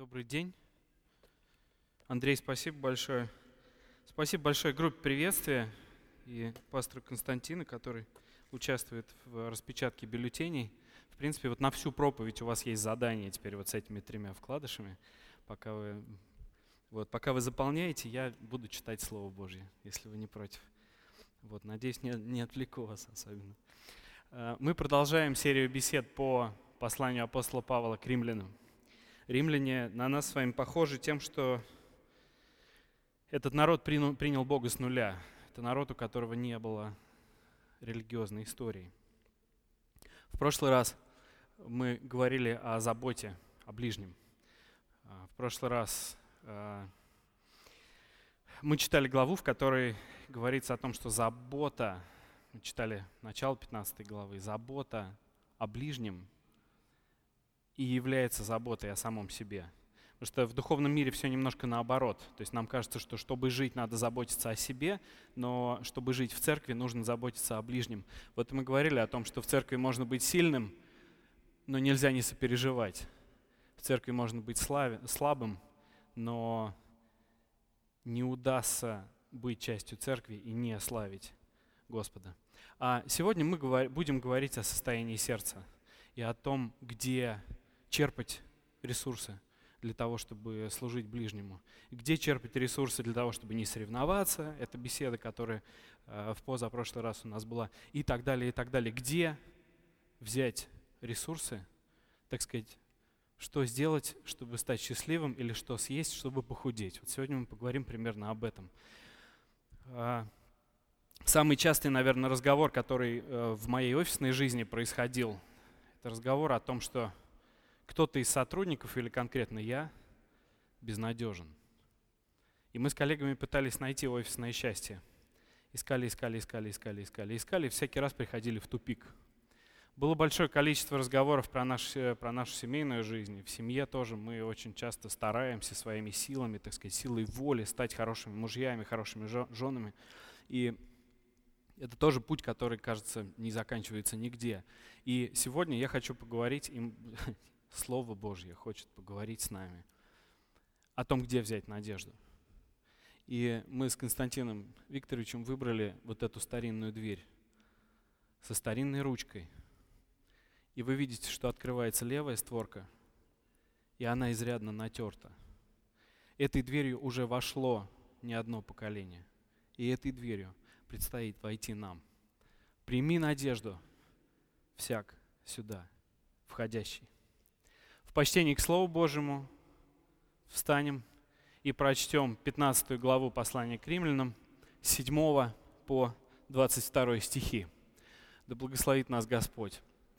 Добрый день. Андрей, спасибо большое. Спасибо большое группе приветствия и пастору Константину, который участвует в распечатке бюллетеней. В принципе, вот на всю проповедь у вас есть задание теперь вот с этими 3 вкладышами. Пока вы заполняете, я буду читать Слово Божье, если вы не против. Надеюсь, не отвлеку вас особенно. Мы продолжаем серию бесед по посланию апостола Павла к римлянам. Римляне на нас с вами похожи тем, что этот народ принял Бога с нуля. Это народ, у которого не было религиозной истории. В прошлый раз мы говорили о заботе о ближнем. В прошлый раз мы читали главу, в которой говорится о том, что забота, мы читали начало 15 главы, забота о ближнем и является заботой о самом себе. Потому что в духовном мире все немножко наоборот. То есть нам кажется, что чтобы жить, надо заботиться о себе, но чтобы жить в церкви, нужно заботиться о ближнем. Вот мы говорили о том, что в церкви можно быть сильным, но нельзя не сопереживать. В церкви можно быть слабым, но не удастся быть частью церкви и не славить Господа. А сегодня мы будем говорить о состоянии сердца и о том, где черпать ресурсы для того, чтобы служить ближнему. Где черпать ресурсы для того, чтобы не соревноваться. Это беседа, которая в позапрошлый раз у нас была. И так далее, и так далее. Где взять ресурсы, так сказать, что сделать, чтобы стать счастливым, или что съесть, чтобы похудеть. Вот сегодня мы поговорим примерно об этом. Самый частый, наверное, разговор, который в моей офисной жизни происходил, это разговор о том, что кто-то из сотрудников, или конкретно я, безнадежен. И мы с коллегами пытались найти офисное счастье. Искали, и всякий раз приходили в тупик. Было большое количество разговоров про нашу семейную жизнь. В семье тоже мы очень часто стараемся своими силами, так сказать, силой воли стать хорошими мужьями, хорошими женами. И это тоже путь, который, кажется, не заканчивается нигде. И сегодня я хочу поговорить, Слово Божье хочет поговорить с нами о том, где взять надежду. И мы с Константином Викторовичем выбрали вот эту старинную дверь со старинной ручкой. И вы видите, что открывается левая створка, и она изрядно натерта. Этой дверью уже вошло не одно поколение. И этой дверью предстоит войти нам. Прими надежду, всяк сюда входящий. В почтении к Слову Божьему встанем и прочтем 15 главу послания к римлянам, с 7 по 22 стихи. Да благословит нас Господь.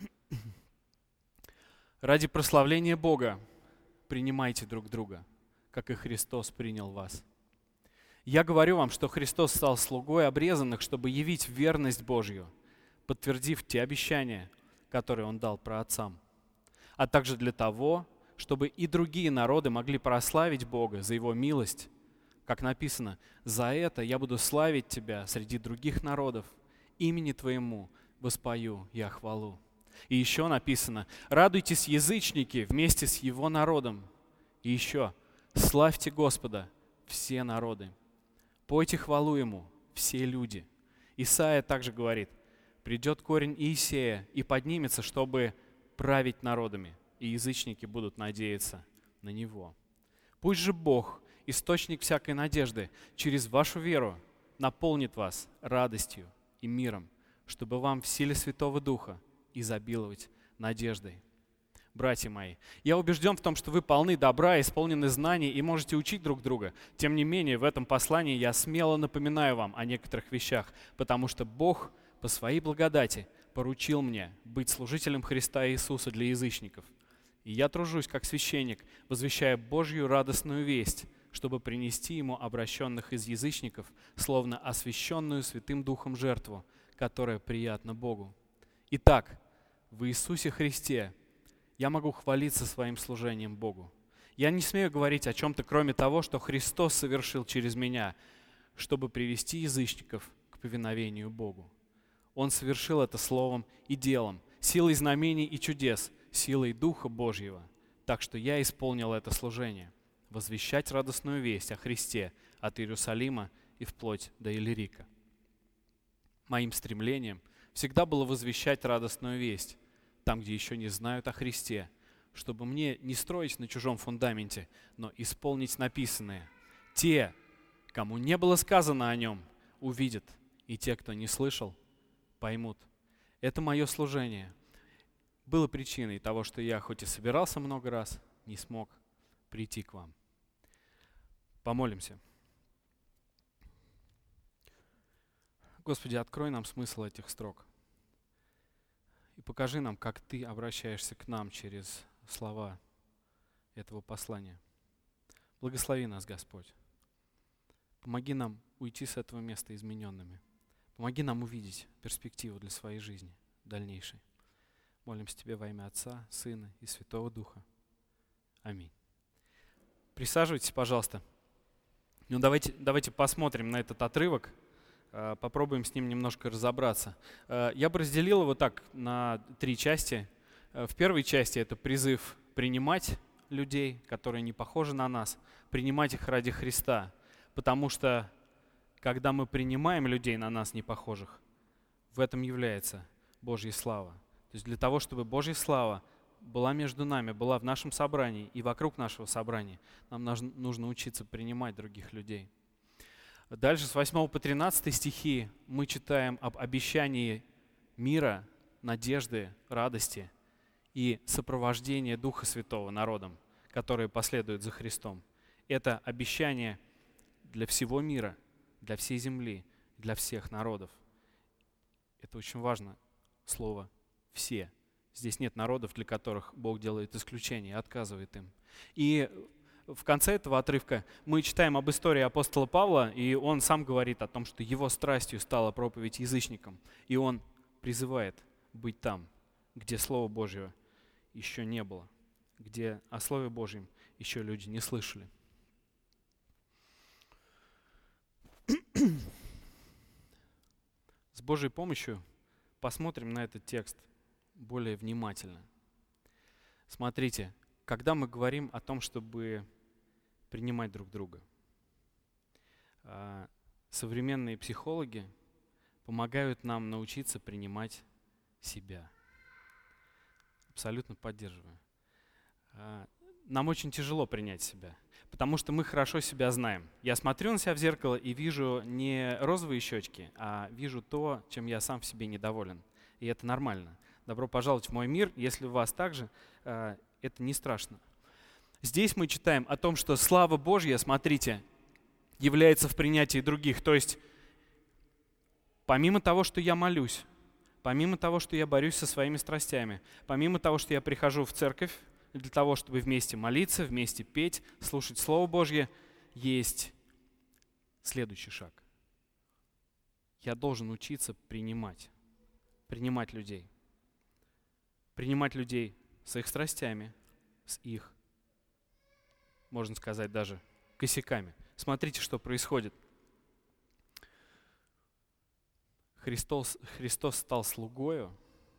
Ради прославления Бога принимайте друг друга, как и Христос принял вас. Я говорю вам, что Христос стал слугой обрезанных, чтобы явить верность Божью, подтвердив те обещания, которые Он дал праотцам, а также для того, чтобы и другие народы могли прославить Бога за Его милость. Как написано: «За это я буду славить Тебя среди других народов, имени Твоему воспою я хвалу». И еще написано: «Радуйтесь, язычники, вместе с Его народом». И еще: «Славьте Господа, все народы». Пойте хвалу Ему, все люди. Исайя также говорит: «Придет корень Иисея и поднимется, чтобы править народами, и язычники будут надеяться на Него». Пусть же Бог, источник всякой надежды, через вашу веру наполнит вас радостью и миром, чтобы вам в силе Святого Духа изобиловать надеждой. Братья мои, я убежден в том, что вы полны добра, исполнены знаний и можете учить друг друга. Тем не менее, в этом послании я смело напоминаю вам о некоторых вещах, потому что Бог по своей благодати поручил мне быть служителем Христа Иисуса для язычников. И я тружусь как священник, возвещая Божью радостную весть, чтобы принести Ему обращенных из язычников, словно освященную Святым Духом жертву, которая приятна Богу. Итак, в Иисусе Христе я могу хвалиться своим служением Богу. Я не смею говорить о чем-то, кроме того, что Христос совершил через меня, чтобы привести язычников к повиновению Богу. Он совершил это словом и делом, силой знамений и чудес, силой Духа Божьего. Так что я исполнил это служение — возвещать радостную весть о Христе от Иерусалима и вплоть до Илирика. Моим стремлением всегда было возвещать радостную весть там, где еще не знают о Христе, чтобы мне не строить на чужом фундаменте, но исполнить написанное. Те, кому не было сказано о нем, увидят, и те, кто не слышал, поймут. Это мое служение было причиной того, что я, хоть и собирался много раз, не смог прийти к вам. Помолимся. Господи, открой нам смысл этих строк и покажи нам, как Ты обращаешься к нам через слова этого послания. Благослови нас, Господь. Помоги нам уйти с этого места измененными. Помоги нам увидеть перспективу для своей жизни дальнейшей. Молимся Тебе во имя Отца, Сына и Святого Духа. Аминь. Присаживайтесь, пожалуйста. Ну, давайте посмотрим на этот отрывок, попробуем с ним немножко разобраться. Я бы разделил его так на 3 части. В первой части это призыв принимать людей, которые не похожи на нас, принимать их ради Христа, потому что когда мы принимаем людей на нас не похожих, в этом является Божья слава. То есть для того, чтобы Божья слава была между нами, была в нашем собрании и вокруг нашего собрания, нам нужно учиться принимать других людей. Дальше с 8 по 13 стихи мы читаем об обещании мира, надежды, радости и сопровождения Духа Святого народом, которые последуют за Христом. Это обещание для всего мира, для всей земли, для всех народов. Это очень важно, слово «все». Здесь нет народов, для которых Бог делает исключение и отказывает им. И в конце этого отрывка мы читаем об истории апостола Павла, и он сам говорит о том, что его страстью стала проповедь язычникам. И он призывает быть там, где Слова Божьего еще не было, где о Слове Божьем еще люди не слышали. С Божьей помощью посмотрим на этот текст более внимательно. Смотрите, когда мы говорим о том, чтобы принимать друг друга, современные психологи помогают нам научиться принимать себя. Абсолютно поддерживаю. Нам очень тяжело принять себя, потому что мы хорошо себя знаем. Я смотрю на себя в зеркало и вижу не розовые щечки, а вижу то, чем я сам в себе недоволен. И это нормально. Добро пожаловать в мой мир. Если у вас так же, это не страшно. Здесь мы читаем о том, что слава Божья, смотрите, является в принятии других. То есть помимо того, что я молюсь, помимо того, что я борюсь со своими страстями, помимо того, что я прихожу в церковь для того, чтобы вместе молиться, вместе петь, слушать Слово Божье, есть следующий шаг. Я должен учиться принимать людей. Принимать людей с их страстями, с их, можно сказать, даже косяками. Смотрите, что происходит. Христос стал слугою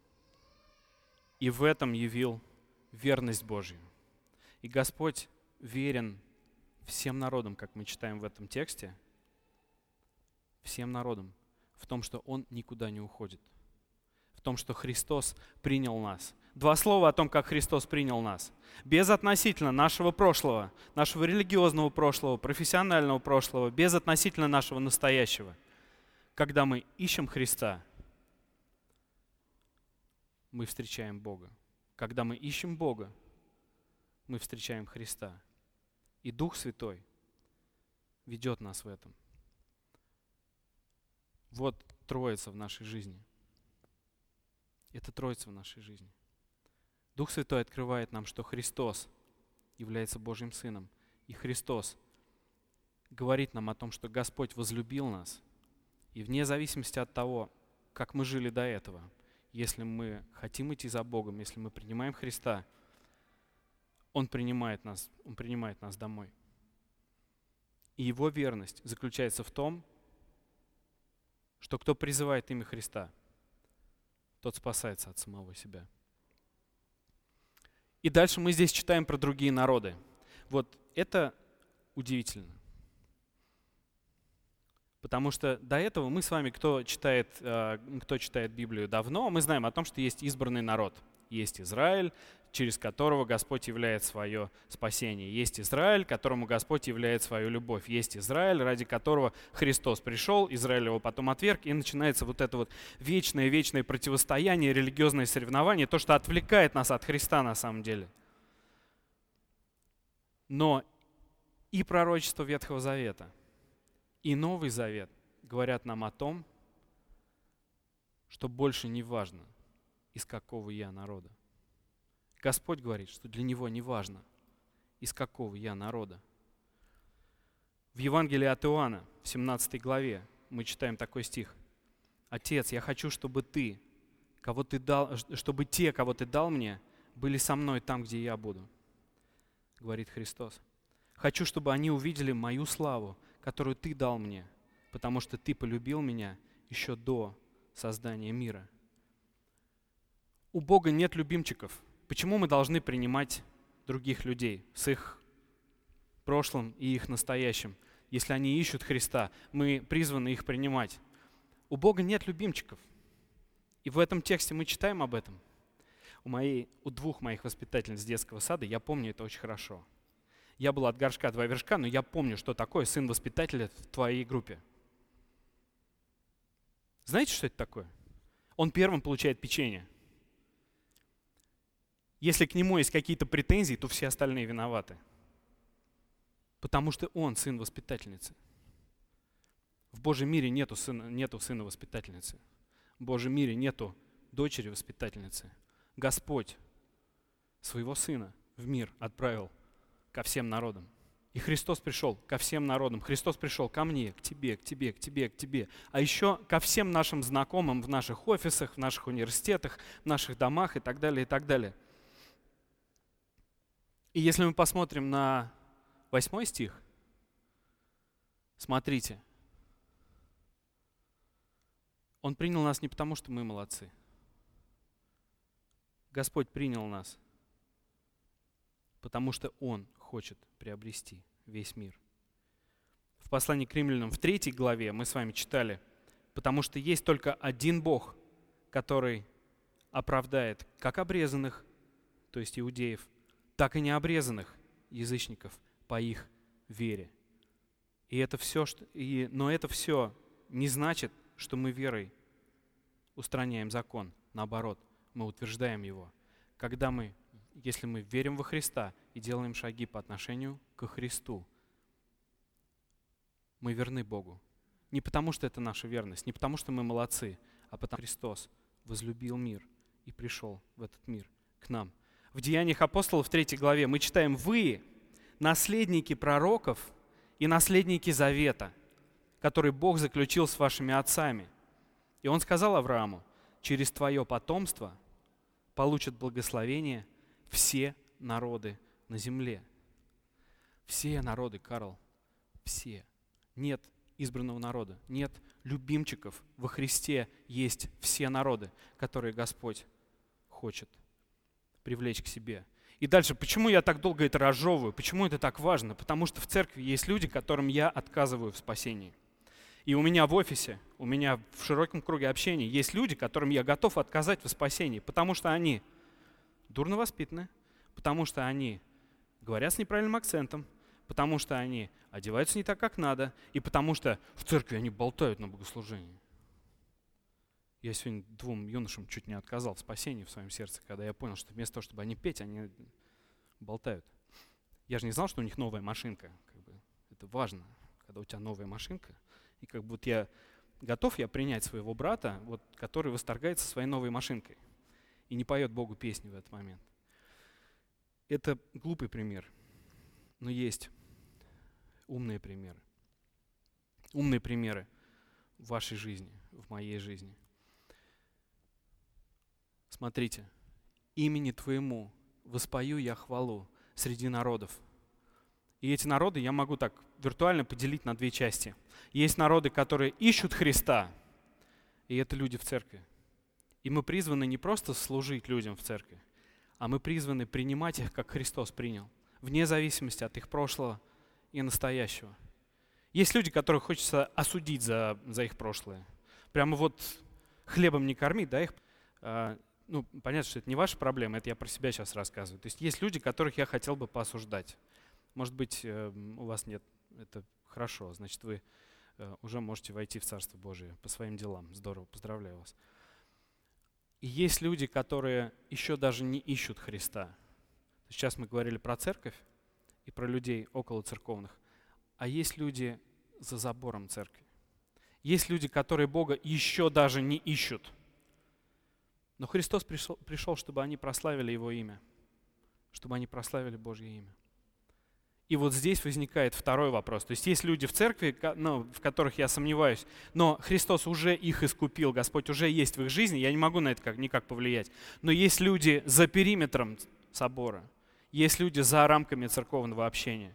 и в этом явил верность Божью. И Господь верен всем народам, как мы читаем в этом тексте, всем народам, в том, что Он никуда не уходит, в том, что Христос принял нас. 2 слова о том, как Христос принял нас. Безотносительно нашего прошлого, нашего религиозного прошлого, профессионального прошлого, безотносительно нашего настоящего. Когда мы ищем Христа, мы встречаем Бога. Когда мы ищем Бога, мы встречаем Христа. И Дух Святой ведет нас в этом. Вот Троица в нашей жизни. Это Троица в нашей жизни. Дух Святой открывает нам, что Христос является Божьим Сыном. И Христос говорит нам о том, что Господь возлюбил нас. И вне зависимости от того, как мы жили до этого, если мы хотим идти за Богом, если мы принимаем Христа, Он принимает нас домой. И Его верность заключается в том, что кто призывает имя Христа, тот спасается от самого себя. И дальше мы здесь читаем про другие народы. Вот это удивительно. Потому что до этого мы с вами, кто читает Библию давно, мы знаем о том, что есть избранный народ. Есть Израиль, через которого Господь являет свое спасение. Есть Израиль, которому Господь являет свою любовь. Есть Израиль, ради которого Христос пришел, Израиль его потом отверг, и начинается вот это вот вечное противостояние, религиозное соревнование, то, что отвлекает нас от Христа на самом деле. Но и пророчество Ветхого Завета, и Новый Завет говорят нам о том, что больше не важно, из какого я народа. Господь говорит, что для Него не важно, из какого я народа. В Евангелии от Иоанна, в 17 главе, мы читаем такой стих. «Отец, я хочу, чтобы те, кого Ты дал мне, были со мной там, где я буду», говорит Христос. «Хочу, чтобы они увидели мою славу, которую Ты дал мне, потому что Ты полюбил меня еще до создания мира». У Бога нет любимчиков. Почему мы должны принимать других людей с их прошлым и их настоящим? Если они ищут Христа, мы призваны их принимать. У Бога нет любимчиков. И в этом тексте мы читаем об этом. У двух моих воспитательниц детского сада я помню это очень хорошо. Я был от горшка два вершка, но я помню, что такое сын воспитателя в твоей группе. Знаете, что это такое? Он первым получает печенье. Если к нему есть какие-то претензии, то все остальные виноваты. Потому что он сын воспитательницы. В Божьем мире нету сына воспитательницы. В Божьем мире нету дочери воспитательницы. Господь своего сына в мир отправил ко всем народам. И Христос пришел ко всем народам. Христос пришел ко мне, к тебе, к тебе, к тебе, к тебе. А еще ко всем нашим знакомым в наших офисах, в наших университетах, в наших домах и так далее, и так далее. И если мы посмотрим на 8 стих, смотрите. Он принял нас не потому, что мы молодцы. Господь принял нас, потому что Он хочет приобрести весь мир. В послании к Римлянам в 3 главе мы с вами читали, потому что есть только один Бог, который оправдает как обрезанных, то есть иудеев, так и необрезанных язычников по их вере. Но это все не значит, что мы верой устраняем закон. Наоборот, мы утверждаем его. Если мы верим во Христа и делаем шаги по отношению ко Христу, мы верны Богу. Не потому, что это наша верность, не потому, что мы молодцы, а потому, что Христос возлюбил мир и пришел в этот мир к нам. В Деяниях апостолов в 3 главе мы читаем: «Вы, наследники пророков и наследники завета, который Бог заключил с вашими отцами». И Он сказал Аврааму: «Через твое потомство получат благословение все народы на земле». Все народы, Карл, все. Нет избранного народа, нет любимчиков. Во Христе есть все народы, которые Господь хочет привлечь к себе. И дальше, почему я так долго это разжевываю? Почему это так важно? Потому что в церкви есть люди, которым я отказываю в спасении. И у меня в офисе, у меня в широком круге общения есть люди, которым я готов отказать в спасении, потому что они дурно воспитаны, потому что они говорят с неправильным акцентом, потому что они одеваются не так, как надо, и потому что в церкви они болтают на богослужении. Я сегодня 2 юношам чуть не отказал в спасении в своем сердце, когда я понял, что вместо того, чтобы они петь, они болтают. Я же не знал, что у них новая машинка. Это важно, когда у тебя новая машинка. И я готов принять своего брата, который восторгается своей новой машинкой и не поет Богу песни в этот момент. Это глупый пример, но есть умные примеры. Умные примеры в вашей жизни, в моей жизни. Смотрите, имени Твоему воспою я хвалу среди народов. И эти народы я могу так виртуально поделить на 2 части. Есть народы, которые ищут Христа, и это люди в церкви. И мы призваны не просто служить людям в церкви, а мы призваны принимать их, как Христос принял, вне зависимости от их прошлого и настоящего. Есть люди, которых хочется осудить за их прошлое. Прямо вот хлебом не кормить, да, их. Понятно, что это не ваша проблема, это я про себя сейчас рассказываю. То есть люди, которых я хотел бы поосуждать. Может быть, у вас нет, это хорошо, значит, вы уже можете войти в Царство Божие по своим делам. Здорово, поздравляю вас. И есть люди, которые еще даже не ищут Христа. Сейчас мы говорили про церковь и про людей около церковных, а есть люди за забором церкви. Есть люди, которые Бога еще даже не ищут. Но Христос пришел, чтобы они прославили Его имя, чтобы они прославили Божье имя. И вот здесь возникает второй вопрос. То есть есть люди в церкви, в которых я сомневаюсь, но Христос уже их искупил, Господь уже есть в их жизни, я не могу на это никак повлиять. Но есть люди за периметром собора, есть люди за рамками церковного общения.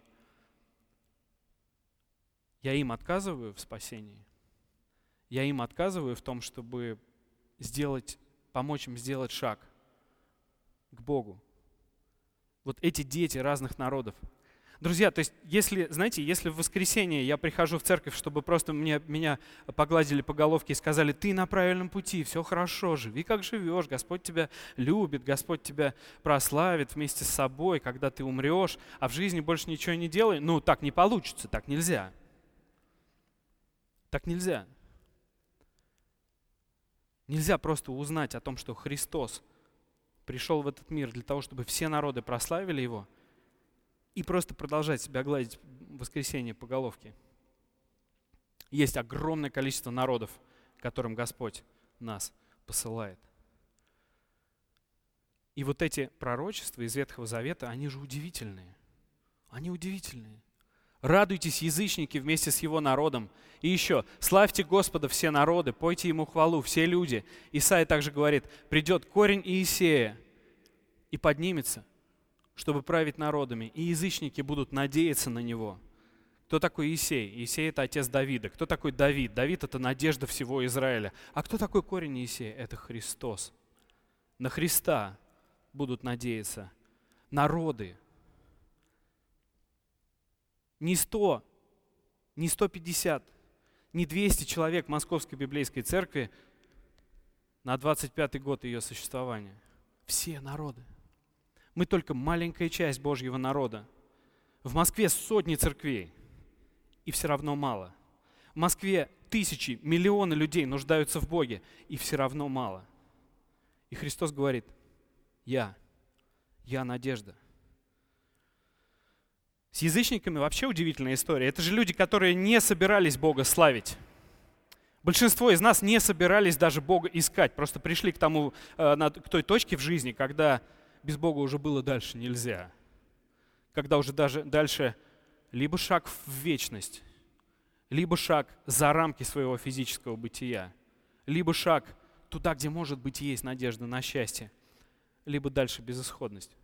Я им отказываю в спасении. Я им отказываю в том, чтобы помочь им сделать шаг к Богу. Вот эти дети разных народов. Друзья, то есть, если в воскресенье я прихожу в церковь, чтобы просто меня погладили по головке и сказали: ты на правильном пути, все хорошо, живи как живешь, Господь тебя любит, Господь тебя прославит вместе с собой, когда ты умрешь, а в жизни больше ничего не делай, так не получится, так нельзя. Так нельзя. Нельзя просто узнать о том, что Христос пришел в этот мир для того, чтобы все народы прославили Его, и просто продолжать себя гладить в воскресенье по головке. Есть огромное количество народов, которым Господь нас посылает. И вот эти пророчества из Ветхого Завета, они же удивительные. Они удивительные. Радуйтесь, язычники, вместе с Его народом. И еще, славьте Господа все народы, пойте Ему хвалу, все люди. Исайя также говорит: придет корень Иисея и поднимется, чтобы править народами, и язычники будут надеяться на Него. Кто такой Иисей? Иисей — это отец Давида. Кто такой Давид? Давид — это надежда всего Израиля. А кто такой корень Иисея? Это Христос. На Христа будут надеяться народы. Не 100, не 150, не 200 человек Московской Библейской Церкви на 25-й год ее существования. Все народы. Мы только маленькая часть Божьего народа. В Москве сотни церквей, и все равно мало. В Москве тысячи, миллионы людей нуждаются в Боге, и все равно мало. И Христос говорит: я надежда. С язычниками вообще удивительная история. Это же люди, которые не собирались Бога славить. Большинство из нас не собирались даже Бога искать, просто пришли к той точке в жизни, когда без Бога уже было дальше нельзя. Когда уже даже дальше либо шаг в вечность, либо шаг за рамки своего физического бытия, либо шаг туда, где, может быть, есть надежда на счастье, либо дальше безысходность.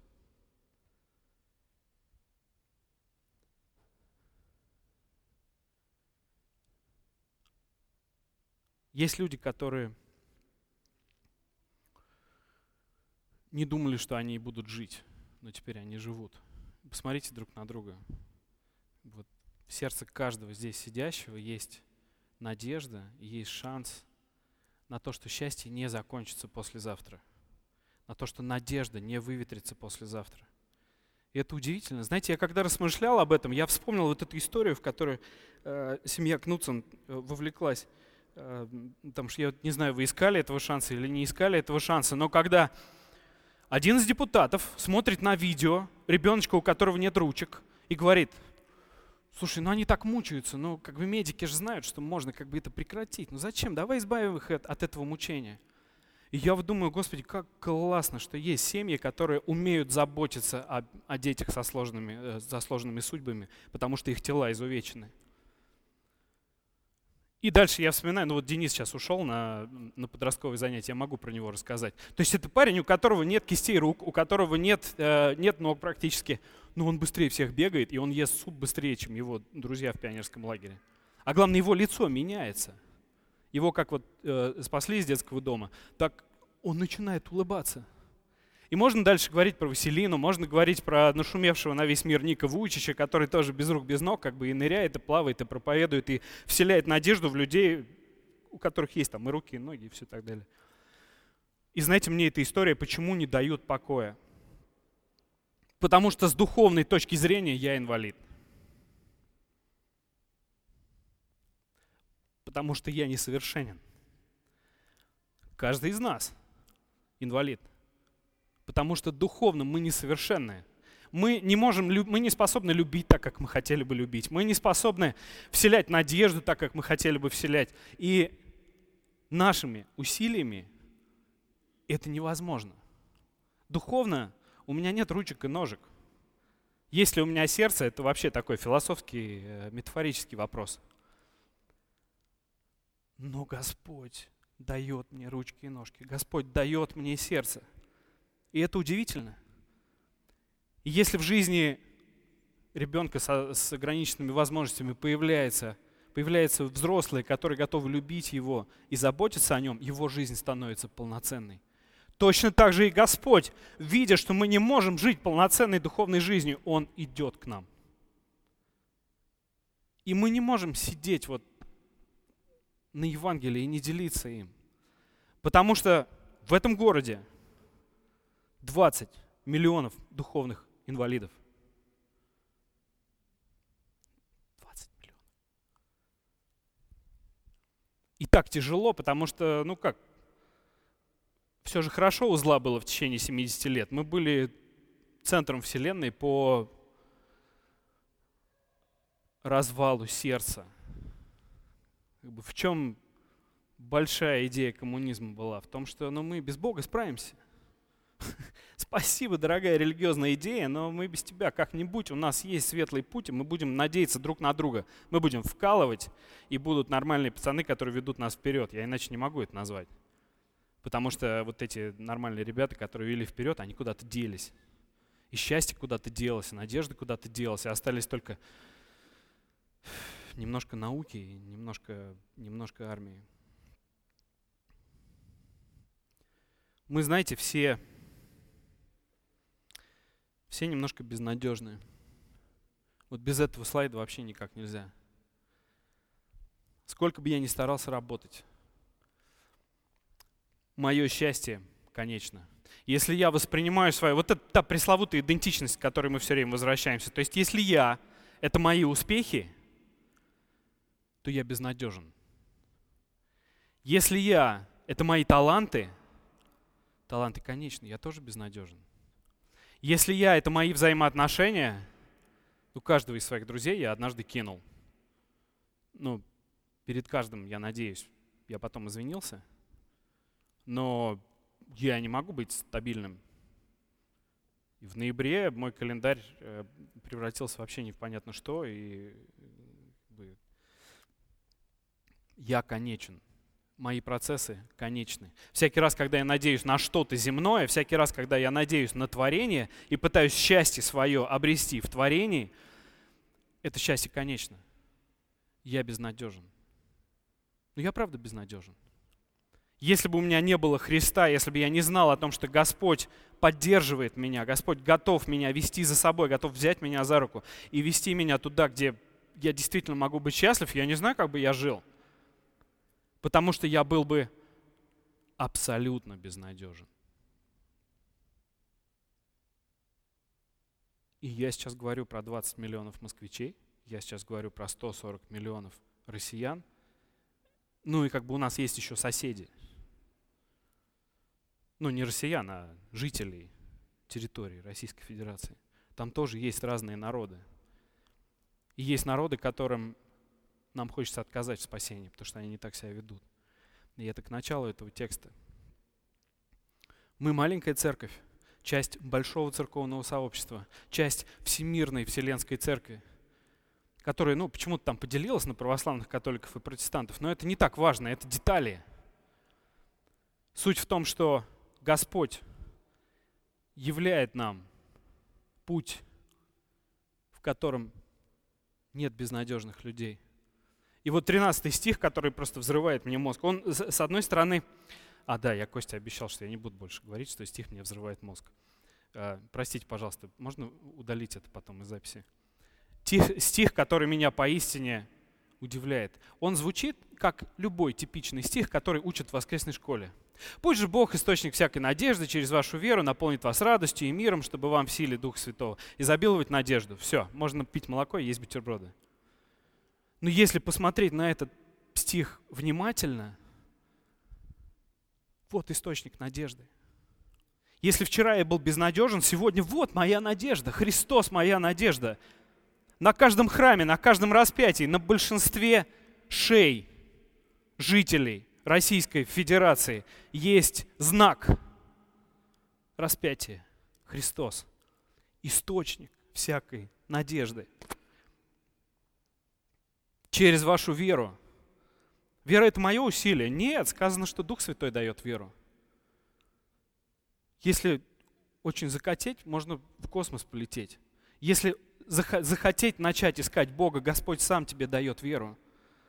Есть люди, которые не думали, что они будут жить, но теперь они живут. Посмотрите друг на друга. Вот в сердце каждого здесь сидящего есть надежда, есть шанс на то, что счастье не закончится послезавтра, на то, что надежда не выветрится послезавтра. И это удивительно. Знаете, я когда размышлял об этом, я вспомнил вот эту историю, в которой семья Кнутсон вовлеклась. Потому что я не знаю, вы искали этого шанса или не искали этого шанса, но когда один из депутатов смотрит на видео ребеночка, у которого нет ручек, и говорит: слушай, они так мучаются, медики же знают, что можно это прекратить. Зачем? Давай избавим их от этого мучения. И я вот думаю: Господи, как классно, что есть семьи, которые умеют заботиться о детях со сложными судьбами, потому что их тела изувечены. И дальше я вспоминаю, Денис сейчас ушел на подростковые занятия, я могу про него рассказать. То есть это парень, у которого нет кистей рук, у которого нет ног практически, но он быстрее всех бегает, и он ест суп быстрее, чем его друзья в пионерском лагере. А главное, его лицо меняется. Его как спасли из детского дома, так он начинает улыбаться. И можно дальше говорить про Василину, можно говорить про нашумевшего на весь мир Ника Вуйчича, который тоже без рук, без ног как бы и ныряет, и плавает, и проповедует, и вселяет надежду в людей, у которых есть там и руки, и ноги, и все так далее. И знаете, мне эта история почему не дает покоя? Потому что с духовной точки зрения я инвалид. Потому что я несовершенен. Каждый из нас инвалид. Потому что духовно мы несовершенны. Мы не способны любить так, как мы хотели бы любить. Мы не способны вселять надежду так, как мы хотели бы вселять. И нашими усилиями это невозможно. Духовно у меня нет ручек и ножек. Есть ли у меня сердце, это вообще такой философский, метафорический вопрос. Но Господь дает мне ручки и ножки. Господь дает мне сердце. И это удивительно. И если в жизни ребенка с ограниченными возможностями появляется взрослый, который готов любить его и заботиться о нем, его жизнь становится полноценной. Точно так же и Господь, видя, что мы не можем жить полноценной духовной жизнью, Он идет к нам. И мы не можем сидеть вот на Евангелии и не делиться им. Потому что в этом городе 20 миллионов духовных инвалидов. 20 миллионов. И так тяжело, потому что, все же хорошо у зла было в течение 70 лет. Мы были центром вселенной по развалу сердца. В чем большая идея коммунизма была? В том, что мы без Бога справимся. Спасибо, дорогая религиозная идея, но мы без тебя как-нибудь, у нас есть светлый путь, и мы будем надеяться друг на друга. Мы будем вкалывать, и будут нормальные пацаны, которые ведут нас вперед. Я иначе не могу это назвать. Потому что вот эти нормальные ребята, которые вели вперед, они куда-то делись. И счастье куда-то делось, и надежда куда-то делась, и остались только немножко науки и немножко армии. Мы, знаете, все немножко безнадежные. Вот без этого слайда вообще никак нельзя. Сколько бы я ни старался работать, мое счастье конечно. Если я воспринимаю свою, вот это та пресловутая идентичность, к которой мы все время возвращаемся. То есть если я — это мои успехи, то я безнадежен. Если я — это мои таланты конечны, я тоже безнадежен. Если я — это мои взаимоотношения, каждого из своих друзей я однажды кинул. Перед каждым, я надеюсь, я потом извинился, но я не могу быть стабильным. И в ноябре мой календарь превратился вообще не в понятно что, и я конечен. Мои процессы конечны. Всякий раз, когда я надеюсь на что-то земное, всякий раз, когда я надеюсь на творение и пытаюсь счастье свое обрести в творении, это счастье конечно. Я безнадежен. Но я правда безнадежен. Если бы у меня не было Христа, если бы я не знал о том, что Господь поддерживает меня, Господь готов меня вести за собой, готов взять меня за руку и вести меня туда, где я действительно могу быть счастлив, я не знаю, как бы я жил. Потому что я был бы абсолютно безнадежен. И я сейчас говорю про 20 миллионов москвичей, я сейчас говорю про 140 миллионов россиян. И у нас есть еще соседи. Не россиян, а жителей территории Российской Федерации. Там тоже есть разные народы. И есть народы, которым нам хочется отказать в спасении, потому что они не так себя ведут. И это к началу этого текста. Мы маленькая церковь, часть большого церковного сообщества, часть всемирной вселенской церкви, которая, почему-то там поделилась на православных, католиков и протестантов, но это не так важно, это детали. Суть в том, что Господь являет нам путь, в котором нет безнадежных людей. И вот 13 стих, который просто взрывает мне мозг, он, с одной стороны, Да, я Косте обещал, что я не буду больше говорить, что стих мне взрывает мозг. Простите, пожалуйста, можно удалить это потом из записи? Стих, который меня поистине удивляет. Он звучит как любой типичный стих, который учат в воскресной школе. «Пусть же Бог, источник всякой надежды, через вашу веру наполнит вас радостью и миром, чтобы вам в силе Духа Святого изобиловать надежду». Все, можно пить молоко и есть бутерброды. Но если посмотреть на этот стих внимательно, вот источник надежды. Если вчера я был безнадежен, сегодня вот моя надежда, Христос моя надежда. На каждом храме, на каждом распятии, на большинстве шей жителей Российской Федерации есть знак распятия. Христос. Источник всякой надежды. Через вашу веру. Вера — это мое усилие? Нет, сказано, что Дух Святой дает веру. Если очень захотеть, можно в космос полететь. Если захотеть начать искать Бога, Господь сам тебе дает веру.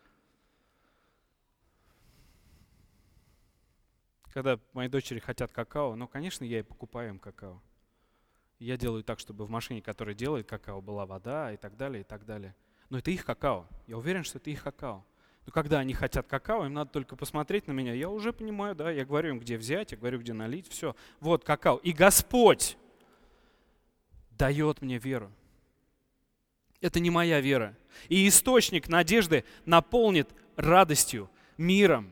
Когда мои дочери хотят какао, конечно, я и покупаю им какао. Я делаю так, чтобы в машине, которая делает какао, была вода и так далее, и так далее. Но это их какао. Я уверен, что это их какао. Но когда они хотят какао, им надо только посмотреть на меня. Я уже понимаю, да, я говорю им, где взять, я говорю, где налить, все. Вот какао. И Господь дает мне веру. Это не моя вера. И источник надежды наполнит радостью, миром.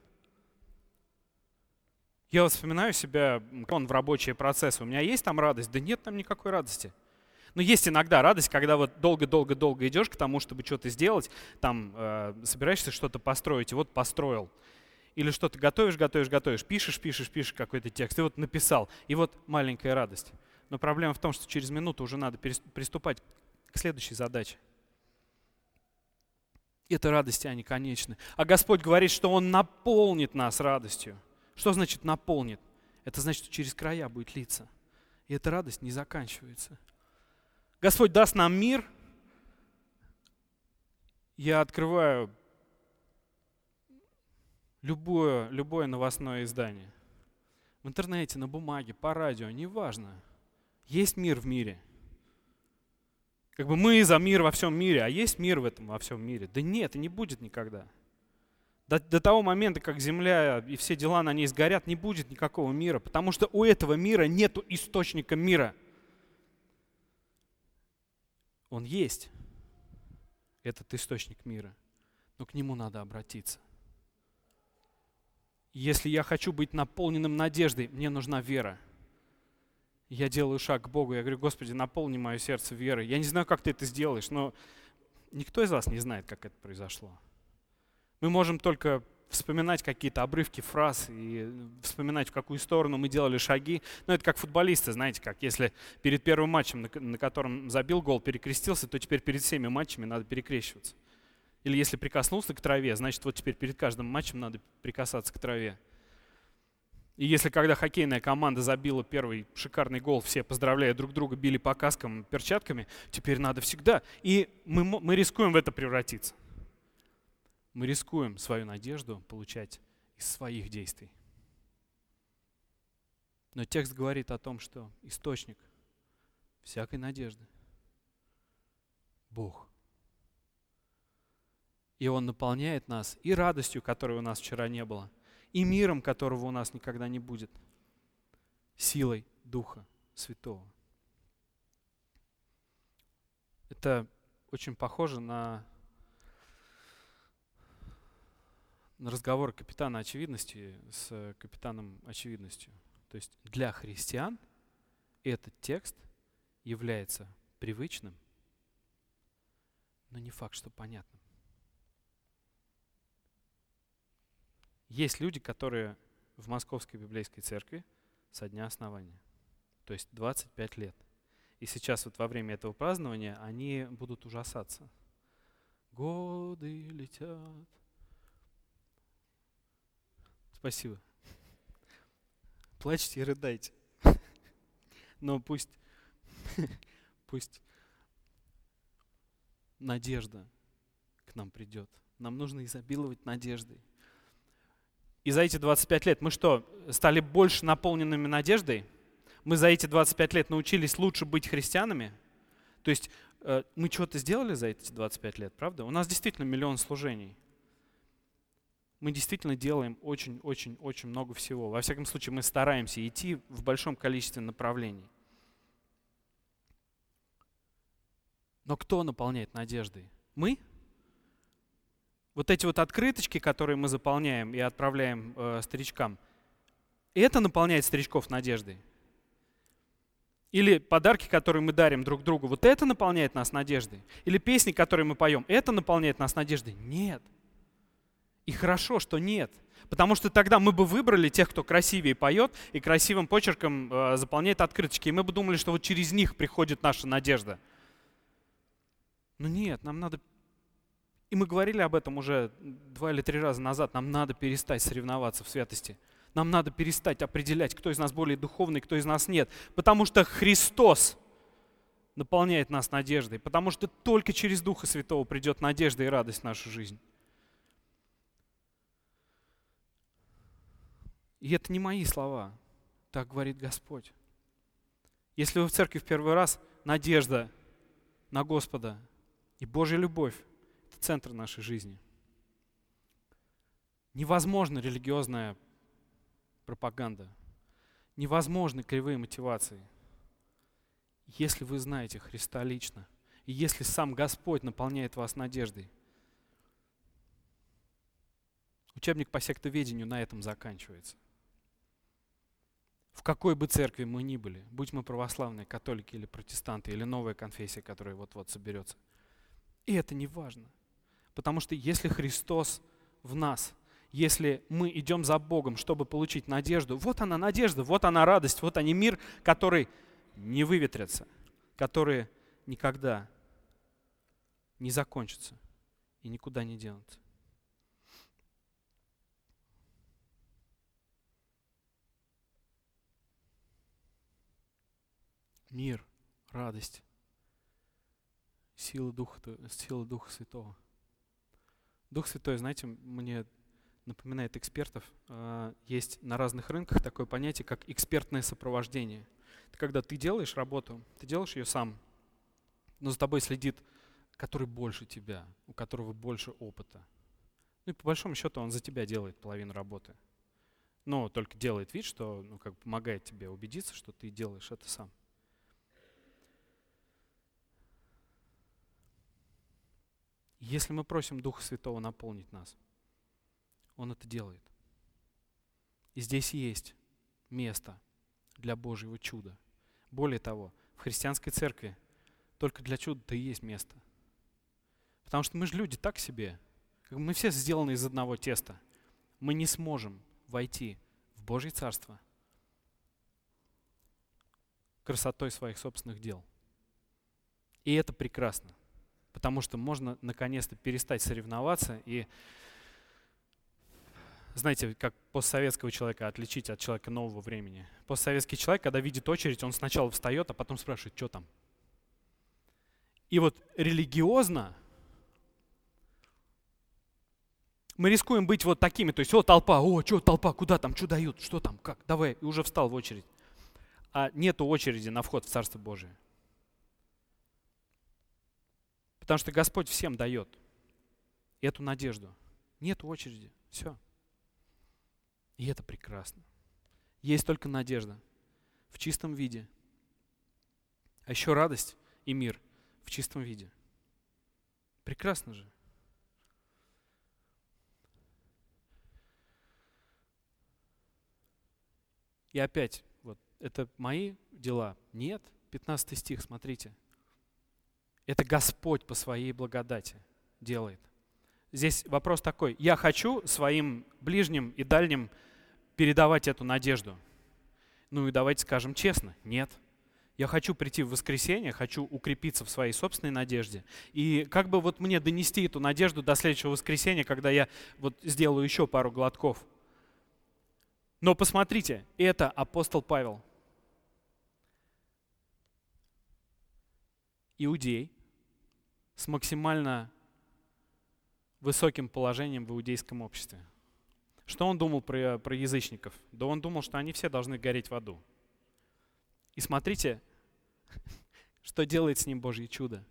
Я вспоминаю себя в рабочие процессы. У меня есть там радость? Да нет там никакой радости. Но есть иногда радость, когда вот долго-долго-долго идешь к тому, чтобы что-то сделать, там собираешься что-то построить, и вот построил. Или что-то готовишь, пишешь какой-то текст, и вот написал, и вот маленькая радость. Но проблема в том, что через минуту уже надо приступать к следующей задаче. Это радости, они конечны. А Господь говорит, что Он наполнит нас радостью. Что значит наполнит? Это значит, что через края будет литься. И эта радость не заканчивается. Господь даст нам мир. Я открываю любое новостное издание. В интернете, на бумаге, по радио, неважно. Есть мир в мире. Мы за мир во всем мире, а есть мир в этом во всем мире? Да нет, и не будет никогда. До того момента, как земля и все дела на ней сгорят, не будет никакого мира, потому что у этого мира нету источника мира. Он есть, этот источник мира, но к нему надо обратиться. Если я хочу быть наполненным надеждой, мне нужна вера. Я делаю шаг к Богу, я говорю: Господи, наполни мое сердце верой. Я не знаю, как ты это сделаешь, но никто из вас не знает, как это произошло. Мы можем только вспоминать какие-то обрывки фраз и вспоминать, в какую сторону мы делали шаги. Но это как футболисты, знаете, как если перед первым матчем, на котором забил гол, перекрестился, то теперь перед всеми матчами надо перекрещиваться. Или если прикоснулся к траве, значит, вот теперь перед каждым матчем надо прикасаться к траве. И если когда хоккейная команда забила первый шикарный гол, все, поздравляя друг друга, били по каскам перчатками, теперь надо всегда. И мы рискуем в это превратиться. Мы рискуем свою надежду получать из своих действий. Но текст говорит о том, что источник всякой надежды — Бог. И Он наполняет нас и радостью, которой у нас вчера не было, и миром, которого у нас никогда не будет, силой Духа Святого. Это очень похоже на разговор капитана очевидности с капитаном очевидностью. То есть для христиан этот текст является привычным, но не факт, что понятным. Есть люди, которые в Московской библейской церкви со дня основания, то есть 25 лет. И сейчас вот во время этого празднования они будут ужасаться. Годы летят. Спасибо. Плачьте и рыдайте. Но пусть надежда к нам придет. Нам нужно изобиловать надеждой. И за эти 25 лет мы что, стали больше наполненными надеждой? Мы за эти 25 лет научились лучше быть христианами? То есть мы что-то сделали за эти 25 лет, правда? У нас действительно миллион служений. Мы действительно делаем очень-очень-очень много всего. Во всяком случае, мы стараемся идти в большом количестве направлений. Но кто наполняет надеждой? Мы? Вот эти вот открыточки, которые мы заполняем и отправляем старичкам, это наполняет старичков надеждой? Или подарки, которые мы дарим друг другу, вот это наполняет нас надеждой? Или песни, которые мы поем, это наполняет нас надеждой? Нет. И хорошо, что нет. Потому что тогда мы бы выбрали тех, кто красивее поет и красивым почерком заполняет открыточки. И мы бы думали, что вот через них приходит наша надежда. Но нет, нам надо... И мы говорили об этом уже 2 или 3 раза назад. Нам надо перестать соревноваться в святости. Нам надо перестать определять, кто из нас более духовный, кто из нас нет. Потому что Христос наполняет нас надеждой. Потому что только через Духа Святого придет надежда и радость в нашу жизнь. И это не мои слова. Так говорит Господь. Если вы в церкви в первый раз, надежда на Господа и Божья любовь – это центр нашей жизни. Невозможно религиозная пропаганда. Невозможны кривые мотивации. Если вы знаете Христа лично, и если сам Господь наполняет вас надеждой. Учебник по сектоведению на этом заканчивается. В какой бы церкви мы ни были, будь мы православные, католики или протестанты, или новая конфессия, которая вот-вот соберется. И это не важно. Потому что если Христос в нас, если мы идем за Богом, чтобы получить надежду, вот она надежда, вот она радость, вот они мир, который не выветрится, который никогда не закончится и никуда не денется. Мир, радость, сила Духа Святого. Дух Святой, знаете, мне напоминает экспертов. Есть на разных рынках такое понятие, как экспертное сопровождение. Это когда ты делаешь работу, ты делаешь ее сам, но за тобой следит, который больше тебя, у которого больше опыта. Ну и по большому счету он за тебя делает половину работы. Но только делает вид, что помогает тебе убедиться, что ты делаешь это сам. Если мы просим Духа Святого наполнить нас, Он это делает. И здесь есть место для Божьего чуда. Более того, в христианской церкви только для чуда-то и есть место. Потому что мы же люди так себе. Мы все сделаны из одного теста. Мы не сможем войти в Божье Царство красотой своих собственных дел. И это прекрасно. Потому что можно наконец-то перестать соревноваться и, знаете, как постсоветского человека отличить от человека нового времени. Постсоветский человек, когда видит очередь, он сначала встает, а потом спрашивает, что там. И вот религиозно мы рискуем быть вот такими, то есть, толпа, что толпа, куда там, что дают, что там, как, давай, и уже встал в очередь. А нету очереди на вход в Царство Божие. Потому что Господь всем дает эту надежду. Нет очереди. Все. И это прекрасно. Есть только надежда в чистом виде. А еще радость и мир в чистом виде. Прекрасно же. И опять, это мои дела? Нет. 15 стих, смотрите. Это Господь по своей благодати делает. Здесь вопрос такой. Я хочу своим ближним и дальним передавать эту надежду. Ну и давайте скажем честно, нет. Я хочу прийти в воскресенье, хочу укрепиться в своей собственной надежде. И как бы мне донести эту надежду до следующего воскресенья, когда я сделаю еще пару глотков. Но посмотрите, это апостол Павел. Иудей с максимально высоким положением в иудейском обществе. Что он думал про язычников? Да он думал, что они все должны гореть в аду. И смотрите, что делает с ним Божье чудо.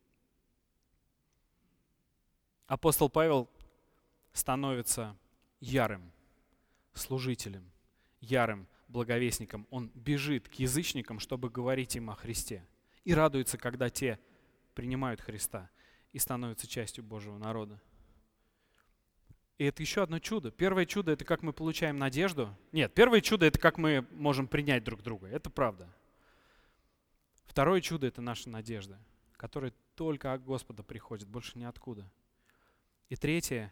Апостол Павел становится ярым служителем, ярым благовестником. Он бежит к язычникам, чтобы говорить им о Христе. И радуется, когда те принимают Христа и становятся частью Божьего народа. И это еще одно чудо. Первое чудо — это как мы получаем надежду. Нет, первое чудо — это как мы можем принять друг друга. Это правда. Второе чудо — это наша надежда, которая только от Господа приходит, больше ниоткуда. И третье,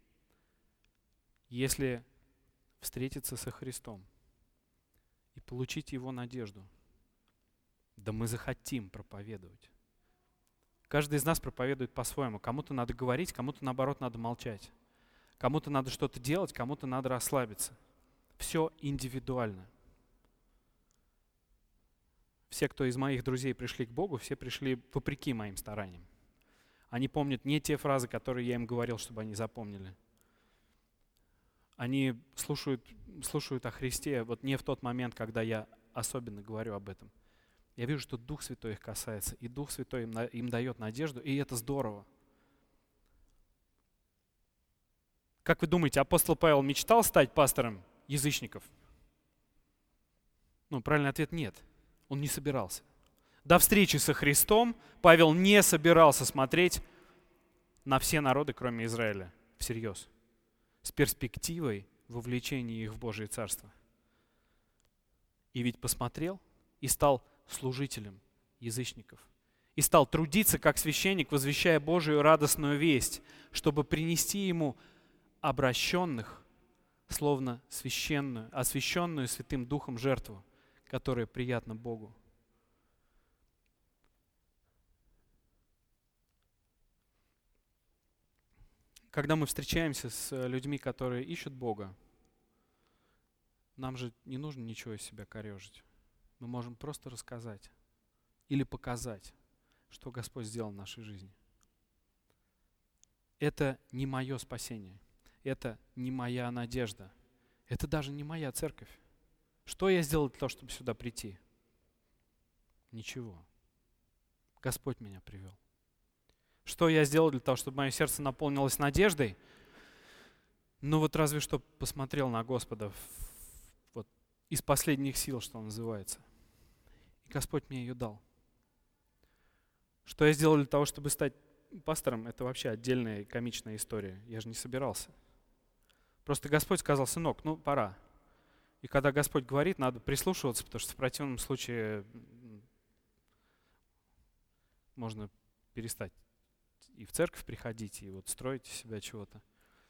если встретиться со Христом и получить Его надежду, да мы захотим проповедовать. Каждый из нас проповедует по-своему. Кому-то надо говорить, кому-то, наоборот, надо молчать. Кому-то надо что-то делать, кому-то надо расслабиться. Все индивидуально. Все, кто из моих друзей пришли к Богу, все пришли вопреки моим стараниям. Они помнят не те фразы, которые я им говорил, чтобы они запомнили. Они слушают о Христе вот не в тот момент, когда я особенно говорю об этом. Я вижу, что Дух Святой их касается, и Дух Святой им дает надежду, и это здорово. Как вы думаете, апостол Павел мечтал стать пастором язычников? Правильный ответ — нет. Он не собирался. До встречи со Христом Павел не собирался смотреть на все народы, кроме Израиля, всерьез, с перспективой вовлечения их в Божие Царство. И ведь посмотрел и стал служителем язычников. И стал трудиться, как священник, возвещая Божию радостную весть, чтобы принести ему обращенных, словно священную, освященную Святым Духом жертву, которая приятна Богу. Когда мы встречаемся с людьми, которые ищут Бога, нам же не нужно ничего из себя корежить. Мы можем просто рассказать или показать, что Господь сделал в нашей жизни. Это не мое спасение. Это не моя надежда. Это даже не моя церковь. Что я сделал для того, чтобы сюда прийти? Ничего. Господь меня привел. Что я сделал для того, чтобы мое сердце наполнилось надеждой? Разве что посмотрел на Господа из последних сил, что называется. И Господь мне ее дал. Что я сделал для того, чтобы стать пастором? Это вообще отдельная комичная история. Я же не собирался. Просто Господь сказал: сынок, пора. И когда Господь говорит, надо прислушиваться, потому что в противном случае можно перестать и в церковь приходить, и строить из себя чего-то.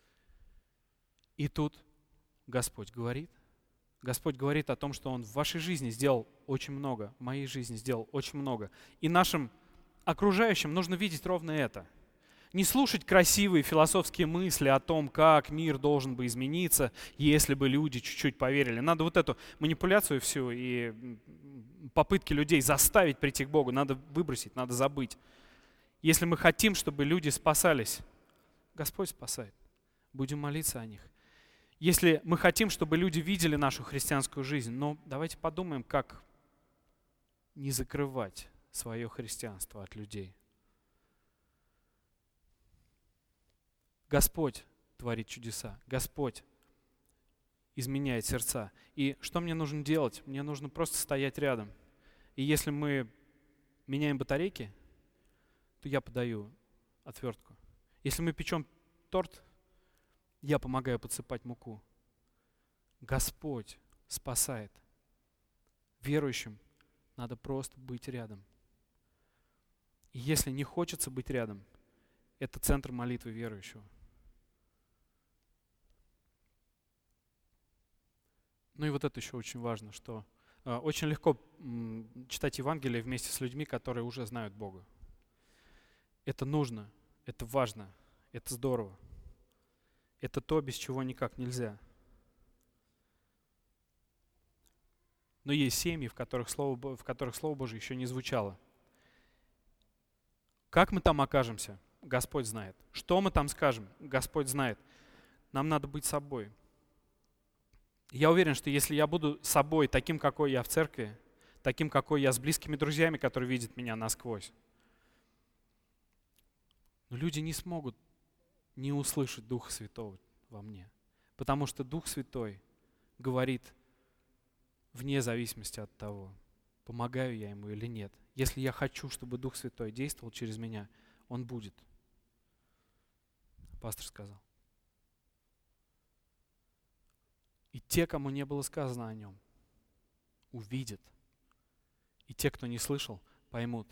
И тут Господь говорит. Господь говорит о том, что Он в вашей жизни сделал очень много, в моей жизни сделал очень много. И нашим окружающим нужно видеть ровно это. Не слушать красивые философские мысли о том, как мир должен бы измениться, если бы люди чуть-чуть поверили. Надо эту манипуляцию всю и попытки людей заставить прийти к Богу надо выбросить, надо забыть. Если мы хотим, чтобы люди спасались, Господь спасает. Будем молиться о них. Если мы хотим, чтобы люди видели нашу христианскую жизнь, давайте подумаем, как не закрывать свое христианство от людей. Господь творит чудеса. Господь изменяет сердца. И что мне нужно делать? Мне нужно просто стоять рядом. И если мы меняем батарейки, то я подаю отвертку. Если мы печем торт, я помогаю подсыпать муку. Господь спасает. Верующим надо просто быть рядом. И если не хочется быть рядом, это центр молитвы верующего. И это еще очень важно, что очень легко читать Евангелие вместе с людьми, которые уже знают Бога. Это нужно, это важно, это здорово. Это то, без чего никак нельзя. Но есть семьи, в которых Слово Божие еще не звучало. Как мы там окажемся? Господь знает. Что мы там скажем? Господь знает. Нам надо быть собой. Я уверен, что если я буду собой, таким, какой я в церкви, таким, какой я с близкими друзьями, которые видят меня насквозь, но люди не смогут не услышать Духа Святого во мне. Потому что Дух Святой говорит вне зависимости от того, помогаю я ему или нет. Если я хочу, чтобы Дух Святой действовал через меня, он будет. Пастор сказал. И те, кому не было сказано о нем, увидят. И те, кто не слышал, поймут.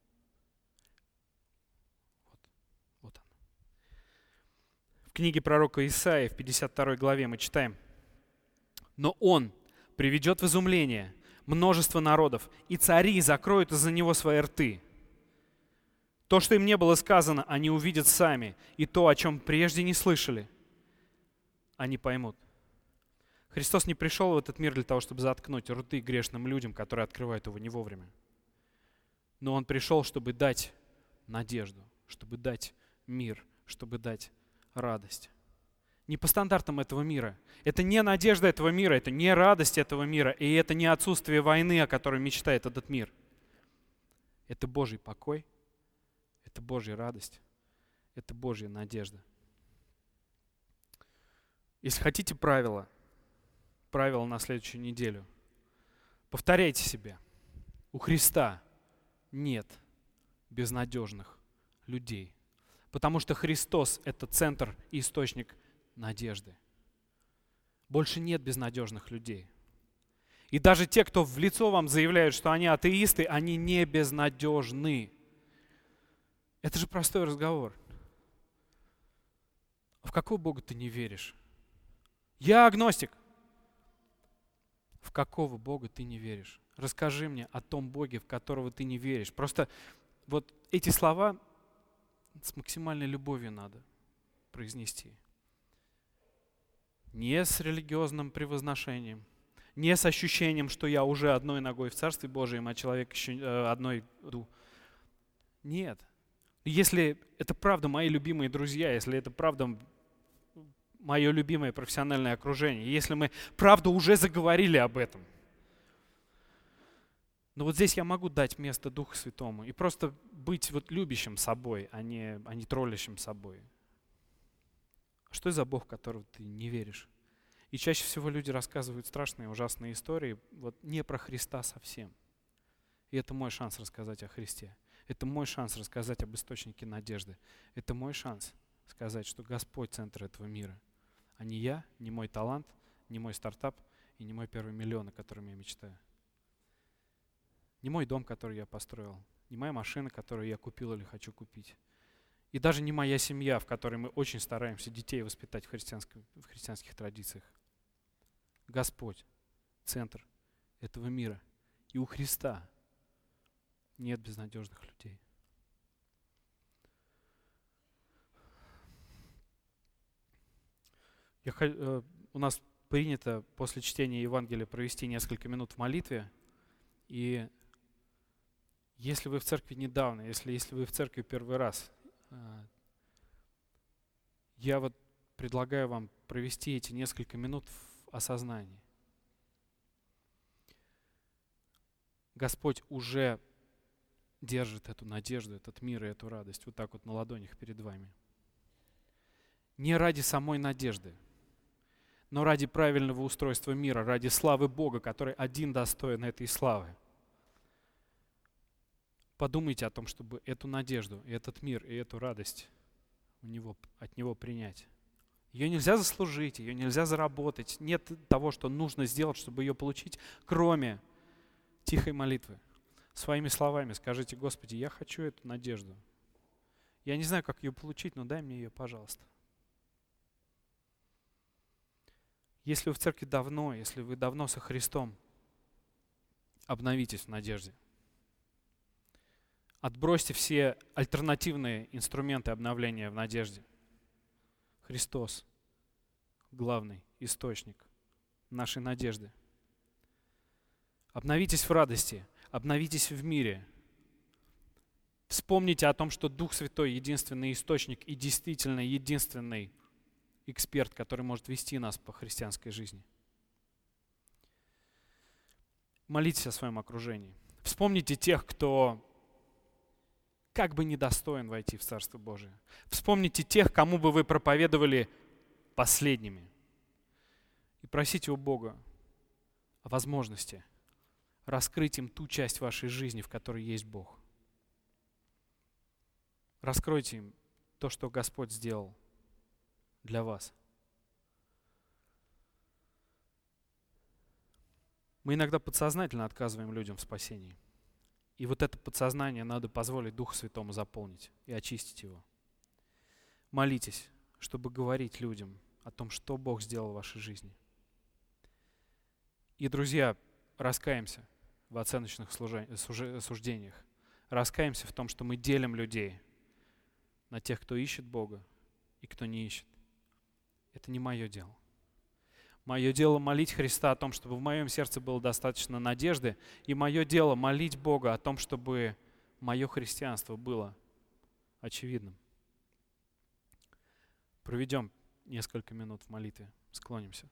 Вот он. В книге пророка Исаии, в 52 главе мы читаем: «Но он приведет в изумление множество народов, и цари закроют из-за него свои рты. То, что им не было сказано, они увидят сами, и то, о чем прежде не слышали, они поймут». Христос не пришел в этот мир для того, чтобы заткнуть рты грешным людям, которые открывают его не вовремя. Но Он пришел, чтобы дать надежду, чтобы дать мир, чтобы дать радость. Не по стандартам этого мира. Это не надежда этого мира, это не радость этого мира, и это не отсутствие войны, о которой мечтает этот мир. Это Божий покой, это Божья радость, это Божья надежда. Если хотите правила на следующую неделю, повторяйте себе: у Христа нет безнадежных людей. Потому что Христос – это центр и источник надежды. Больше нет безнадежных людей. И даже те, кто в лицо вам заявляют, что они атеисты, они не безнадежны. Это же простой разговор. В какого Бога ты не веришь? Я агностик. В какого Бога ты не веришь? Расскажи мне о том Боге, в которого ты не веришь. Просто вот эти слова с максимальной любовью надо произнести. Не с религиозным превозношением, не с ощущением, что я уже одной ногой в Царстве Божьем, а человек еще одной. Нет. Если это правда мои любимые друзья, если это правда мое любимое профессиональное окружение, если мы правда уже заговорили об этом, но вот здесь я могу дать место Духу Святому и просто быть вот любящим собой, а не троллящим собой. Что это за Бог, в которого ты не веришь? И чаще всего люди рассказывают страшные, ужасные истории, вот не про Христа совсем. И это мой шанс рассказать о Христе. Это мой шанс рассказать об источнике надежды. Это мой шанс сказать, что Господь — центр этого мира. А не я, не мой талант, не мой стартап и не мой первый миллион, о котором я мечтаю. Не мой дом, который я построил, не моя машина, которую я купил или хочу купить. И даже не моя семья, в которой мы очень стараемся детей воспитать в христианских традициях. Господь — центр этого мира. И у Христа нет безнадежных людей. У нас принято после чтения Евангелия провести несколько минут в молитве. И если вы в церкви недавно, если вы в церкви первый раз, я вот предлагаю вам провести эти несколько минут в осознании. Господь уже держит эту надежду, этот мир и эту радость вот так вот на ладонях перед вами. Не ради самой надежды, но ради правильного устройства мира, ради славы Бога, который один достоин этой славы. Подумайте о том, чтобы эту надежду, и этот мир, и эту радость от Него принять. Ее нельзя заслужить, ее нельзя заработать. Нет того, что нужно сделать, чтобы ее получить, кроме тихой молитвы. Своими словами скажите: Господи, я хочу эту надежду. Я не знаю, как ее получить, но дай мне ее, пожалуйста. Если вы в церкви давно, если вы давно со Христом, обновитесь в надежде. Отбросьте все альтернативные инструменты обновления в надежде. Христос — главный источник нашей надежды. Обновитесь в радости, обновитесь в мире. Вспомните о том, что Дух Святой — единственный источник и действительно единственный эксперт, который может вести нас по христианской жизни. Молитесь о своем окружении. Вспомните тех, кто как бы недостоин войти в Царство Божие. Вспомните тех, кому бы вы проповедовали последними. И просите у Бога о возможности раскрыть им ту часть вашей жизни, в которой есть Бог. Раскройте им то, что Господь сделал для вас. Мы иногда подсознательно отказываем людям в спасении. И вот это подсознание надо позволить Духу Святому заполнить и очистить его. Молитесь, чтобы говорить людям о том, что Бог сделал в вашей жизни. И, друзья, раскаемся в оценочных суждениях. Раскаемся в том, что мы делим людей на тех, кто ищет Бога и кто не ищет. Это не мое дело. Мое дело молить Христа о том, чтобы в моем сердце было достаточно надежды, и мое дело молить Бога о том, чтобы мое христианство было очевидным. Проведем несколько минут в молитве. Склонимся.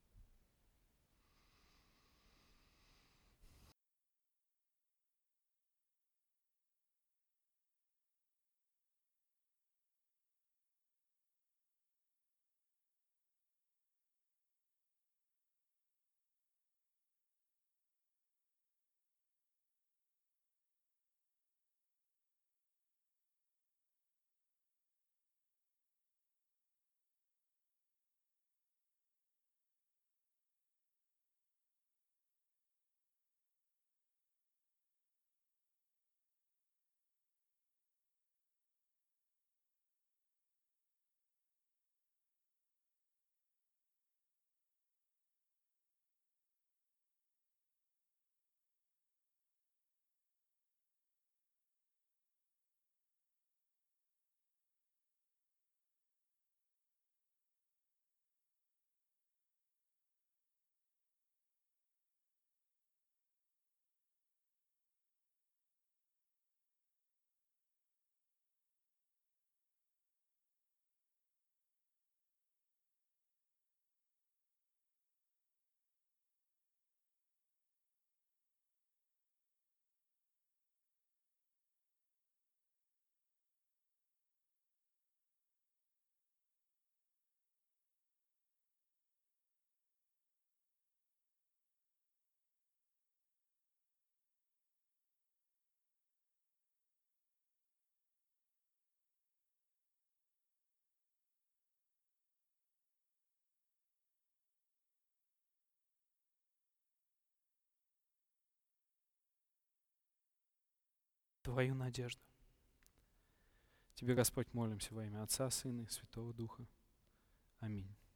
Твою надежду. Тебе, Господь, молимся во имя Отца, Сына и Святого Духа. Аминь.